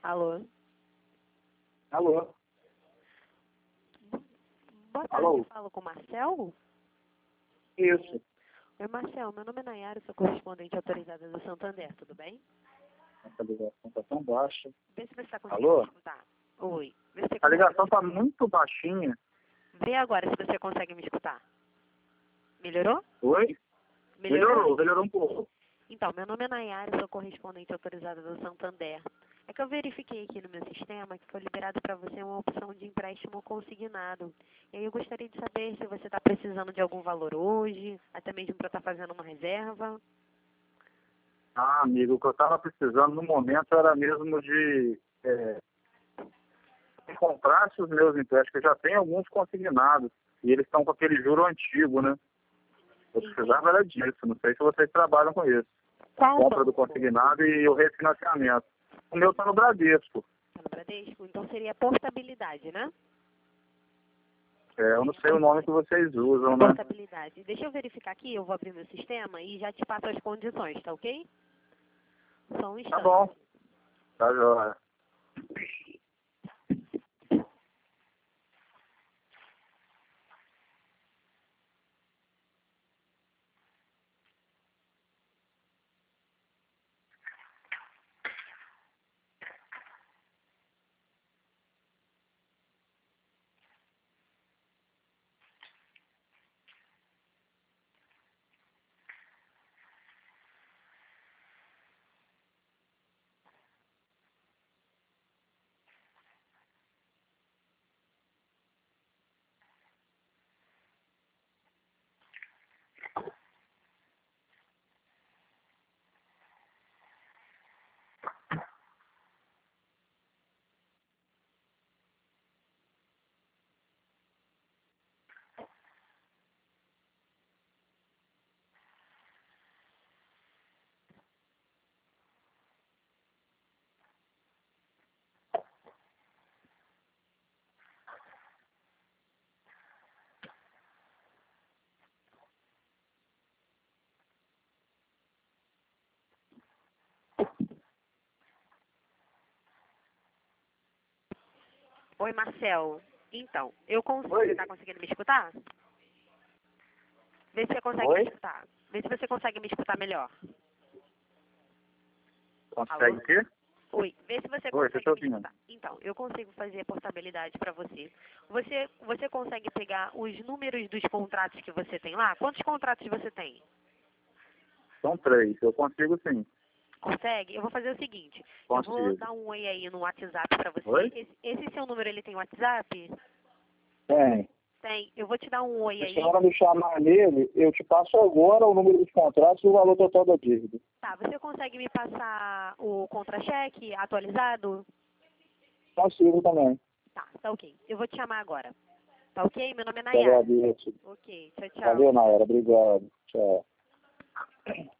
Alô? Alô? Boa tarde, Alô? eu falo com o Marcel? Isso. Oi, Marcel, meu nome é Nayara, sou correspondente autorizada do Santander, tudo bem? A ligação está tão baixa. Vê se você está conseguindo Alô? me escutar. Oi. Vê se você A consegue ligação me está escutar. muito baixinha. Vê agora se você consegue me escutar. Melhorou? Oi? Melhorou um pouco. Então, meu nome é Nayara, sou correspondente autorizada do Santander. É que eu verifiquei aqui no meu sistema que foi liberado para você uma opção de empréstimo consignado. E aí eu gostaria de saber se você está precisando de algum valor hoje, até mesmo para estar fazendo uma reserva. Ah, amigo, o que eu estava precisando no momento era mesmo de que comprasse os meus empréstimos, que eu já tenho alguns consignados. E eles estão com aquele juro antigo, né? Eu precisava era disso. Não sei se vocês trabalham com isso. Qual Compra do banco? consignado e o refinanciamento. O meu está no Bradesco. Tá no Bradesco? Então seria portabilidade, né? Eu não sei o nome que vocês usam, né? Portabilidade. Deixa eu verificar aqui, eu vou abrir meu sistema e já te passo as condições, tá ok? Só um Tá instante. bom. Tá joia. Oi, Marcel. Então, eu consigo. Oi. Você tá conseguindo me escutar? Vê se você consegue Oi? me escutar. Vê se você consegue me escutar melhor. Consegue Alô? o quê? Oi, vê se você Oi, consegue tô me ouvindo. escutar. Então, eu consigo fazer a portabilidade para você. Você consegue pegar os números dos contratos que você tem lá? Quantos contratos você tem? São 3. Eu consigo sim. Consegue? Eu vou fazer o seguinte. Eu vou Consigo. dar um oi aí no WhatsApp para você. Oi? Esse seu número, ele tem WhatsApp? Tem. Tem. Eu vou te dar um oi Se a aí. senhora me chamar nele, eu te passo agora o número dos contratos e o valor total da dívida. Tá, você consegue me passar o contra-cheque atualizado? Consigo também. Tá ok. Eu vou te chamar agora. Tá ok? Meu nome é Te Nayara. agradeço. Ok, tchau, tchau. Valeu, Naira. Obrigado. Tchau.